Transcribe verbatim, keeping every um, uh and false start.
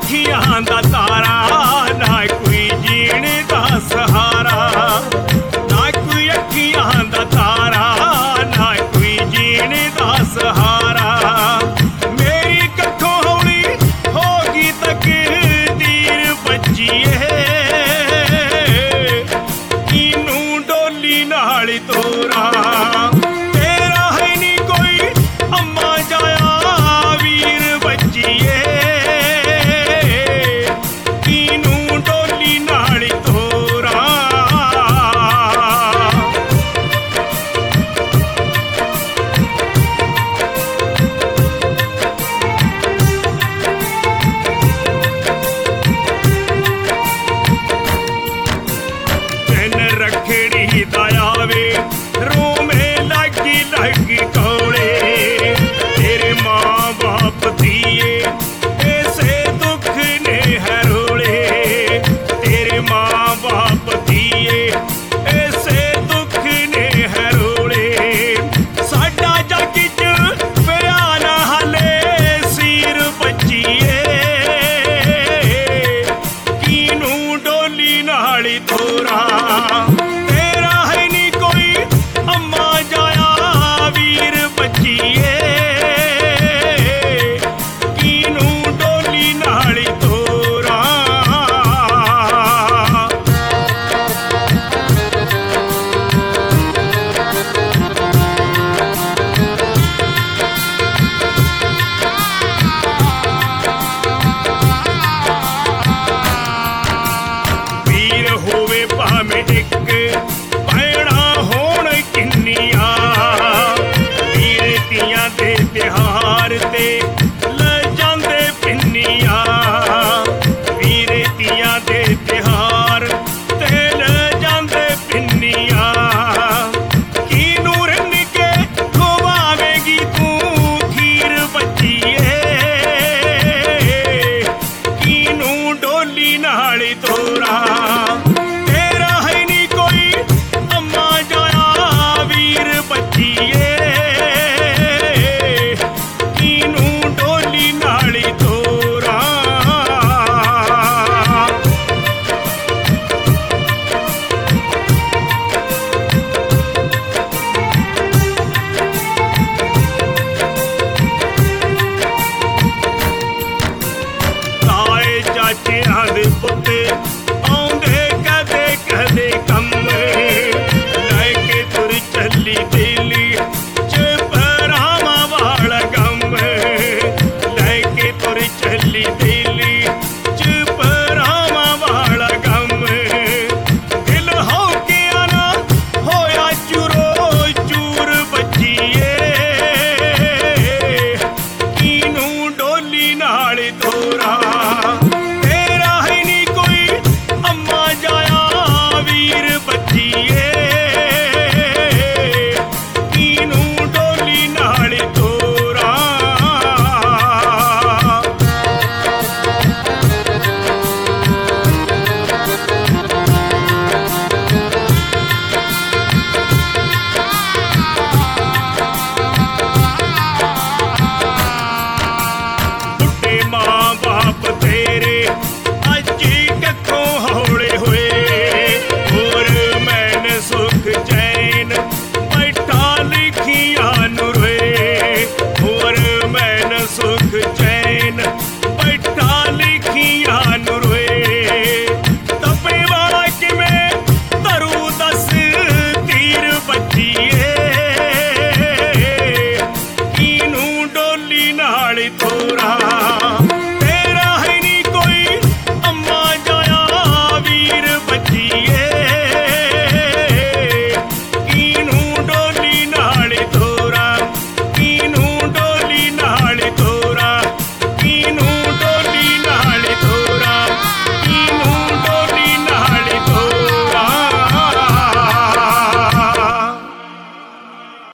ਅੱਖੀਆਂ ਦਾ ਤਾਰਾ, ਨਾ ਕੋਈ ਜੀਣ ਦਾ ਸਹਾਰਾ, ਨਾ ਕੋਈ ਅੱਖੀਆਂ ਦਾ ਤਾਰਾ, ਨਾ ਕੋਈ ਜੀਣ ਦਾ ਸਹਾਰਾ। ਮੇਰੀ ਕੱਖੋਂ ਹੌਲੀ ਹੋ ਗਈ ਤਕਦੀਰ ਬੱਚੀਏ, ਕਿਨੂੰ ਡੋਲੀ ਨਾਲ ਤੋਰਾ। ਤੇਰਾ ਹੈ ਨੀ ਕੋਈ ਅੰਮਾ ਜਾਇਆ ਵੀਰ ਬੱਚੀਏ, ਕਿਨੂੰ ਡੋਲੀ ਨਾਲ ਤੋਰਾ। ਦਿਨ ਰੱਖੜੀ ਦਾ ਆਵੇ ਰੋਵੇਂ ਲੱਗੀ ਲੱਗੀ ਕੋਲੇ, ਤੇਰੇ ਮਾਂ ਬਾਪ ਦੀਏ ਐਸੇ ਦੁੱਖ ਨੇ ਹਰੋਲੇ, ਤੇਰੇ ਮਾਂ ਬਾਪ ਦੀਏ ਐਸੇ ਦੁੱਖ ਨੇ ਹਰੋਲੇ। ਸਾਡਾ ਜੱਗ ਚ ਪਿਆ ਨਾ ਹਾਲੇ ਸੀਰ ਬੱਚੀਏ, ਕਿਨੂੰ ਡੋਲੀ ਨਾਲ ਤੋਰਾ। ਤੇਰਾ ਹੈ ਨੀ ਕੋਈ ਅੰਮਾ ਜਾਇਆ ਵੀਰ ਬੱਚੀਏ, ਕਿਨੂੰ ਡੋਲੀ ਨਾਲ ਤੋਰਾ। ਵੀਰ ਹੋਵੇ ਭਾਵੇਂ ਇੱਕ, ਭੈਣਾਂ ਹੋਣ ਕਿੰਨੀਆਂ, ਵੀਰ ਤੀਆਂ ਦੇ ਤਿਉਹਾਰ ਤੇ ਲੈ ਜਾਂਦੇ ਪਿੰਨੀਆਂ, ਵੀਰ ਤੀਆਂ ਦੇ ਤਿਉਹਾਰ ਤੇ ਲੈ ਜਾਂਦੇ ਪਿੰਨੀਆਂ। ਕਿਨੂੰ ਰਿੰਨ ਕੇ ਖਵਾਵੇਂਗੀ ਤੂੰ ਖੀਰ ਬੱਚੀਏ, ਕਿਨੂੰ ਡੋਲੀ ਨਾਲ ਤੋਰਾ। ਤੇਰਾ ਹੈ ਨੀ ਕੋਈ ਅੰਮਾ ਜਾਇਆ ਵੀਰ ਬੱਚੀਏ, ਕਿਨੂੰ ਡੋਲੀ ਨਾਲ ਤੋਰਾ। ਤਾਏ ਚਾਚਿਆਂ ਦੇ ਪੁੱਤ ਆਉਂਦੇ ਕਦੇ ਕਦੇ ਕੰਮ, ਲੈ ਕੇ ਤੁਰ ਚੱਲੀ ਦਿੱਲੀ ਚ ਭਰਾਵਾਂ ਵਾਲਾ ਗਮ, ਲੈ ਕੇ ਤੁਰ ਚੱਲੀ ਦਿੱਲੀ ਚ ਭਰਾਵਾਂ ਵਾਲਾ ਗਮ। ਦਿਲ ਹੌਕਿਆ ਨਾ ਹੋਇਆ ਚੂਰੋ ਚੂਰ ਬੱਚੀਏ, ਕਿਨੂੰ ਡੋਲੀ ਨਾਲ ਤੋਰਾ। ਤੇਰਾ ਹੈ ਨੀ ਕੋਈ ਅੰਮਾ ਜਾਇਆ ਵੀਰ ਬੱਚੀਏ, ਕਿਨੂੰ ਡੋਲੀ ਨਾਲ ਤੋਰਾ। ਬੁੱਢੇ ਮਾਂ ਬਾਪ ਤੇਰੇ ਅੱਜ ਕੱਖੋਂ ਹੌਲੇ ਹੋਏ, ਹੋਰ ਮੈਨ ਸੁਖ ਚੈਨ ਬੈਠਾ ਲਿਖੀਆਂ ਨੂੰ ਰੋਏ, ਹੋਰ ਮੈਨ ਸੁਖ ਚੈਨ ਬੈਠਾ ਲਿਖੀਆਂ ਨੂੰ ਰੋਏ। ਤਪੇ ਵਾਲਾ ਕਿਵੇਂ ਧਰੂ ਦੱਸ ਤੀਰ ਬੱਚੀਏ, ਕਿਨੂੰ ਡੋਲੀ ਨਾਲ ਤੋਰਾ।